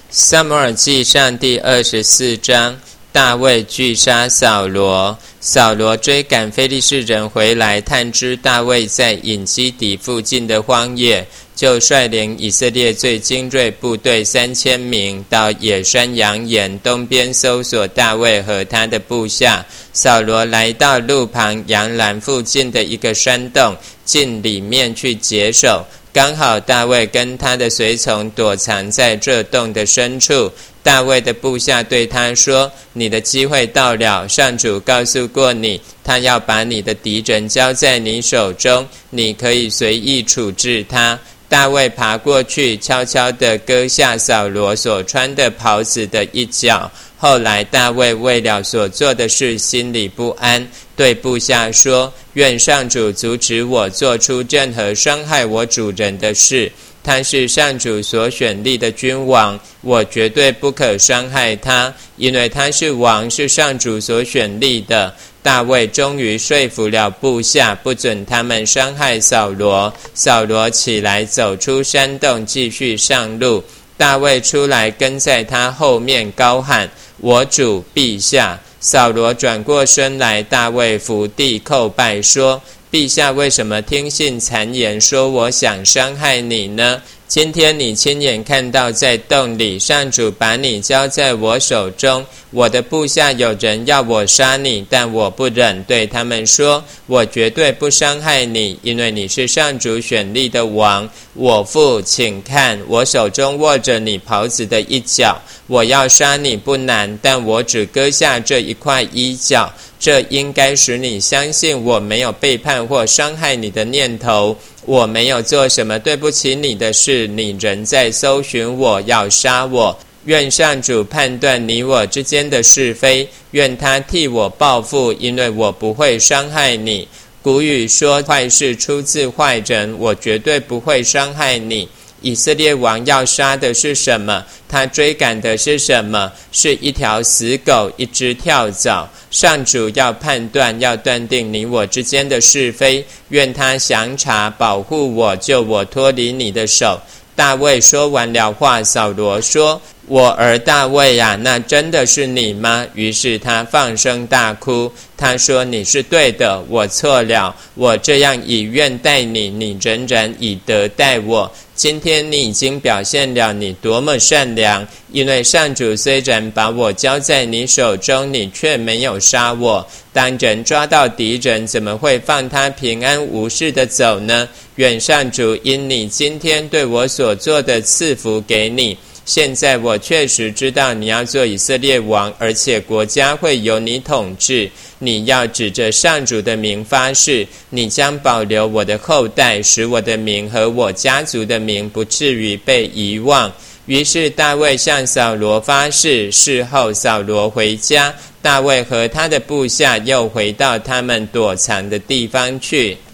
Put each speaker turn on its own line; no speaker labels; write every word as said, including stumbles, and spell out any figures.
撒母耳记上第二十四章，大卫拒杀扫罗。扫罗追赶非利士人回来，探知大卫在隐基底附近的荒野，就率领以色列最精锐部队三千名，到野山羊眼东边搜索大卫和他的部下。扫罗来到路旁羊栏附近的一个山洞，进里面去解手。刚好大卫跟他的随从躲藏在这洞的深处。大卫的部下对他说：你的机会到了，上主告诉过你，他要把你的敌人交在你手中，你可以随意处置他。大卫爬过去，悄悄地割下扫罗所穿的袍子的一角。后来大卫为了所做的事心里不安，对部下说：愿上主阻止我做出任何伤害我主人的事。他是上主所选立的君王，我绝对不可伤害他，因为他是王，是上主所选立的。大卫终于说服了部下，不准他们伤害扫罗。扫罗起来走出山洞，继续上路。大卫出来跟在他后面，高喊：我主陛下。扫罗转过身来，大卫伏地叩拜说：陛下为什么听信谗言，说我想伤害你呢？今天你亲眼看到在洞里，上主把你交在我手中，我的部下有人要我杀你，但我不忍，对他们说：我绝对不伤害你，因为你是上主选立的王。我父，请看，我手中握着你袍子的一角，我要杀你不难，但我只割下这一块衣角，这应该使你相信我没有背叛或伤害你的念头，我没有做什么对不起你的事，你仍在搜寻我，要杀我。愿上主判断你我之间的是非，愿他替我报复，因为我不会伤害你。古语说，坏事出自坏人，我绝对不会伤害你。以色列王要杀的是什么？他追赶的是什么？是一条死狗，一只跳蚤。上主要判断，要断定你我之间的是非，愿他详查，保护我，救我脱离你的手。大卫说完了话，扫罗说：我儿大卫啊，那真的是你吗？于是他放声大哭。他说：你是对的，我错了，我这样以怨待你，你仍然以德待我。今天你已经表现了你多么善良，因为上主虽然把我交在你手中，你却没有杀我。当人抓到敌人，怎么会放他平安无事的走呢？愿上主因你今天对我所做的赐福给你。现在我确实知道你要做以色列王，而且国家会由你统治。你要指着上主的名发誓，你将保留我的后代，使我的名和我家族的名不至于被遗忘。于是大卫向扫罗发誓，事后扫罗回家，大卫和他的部下又回到他们躲藏的地方去。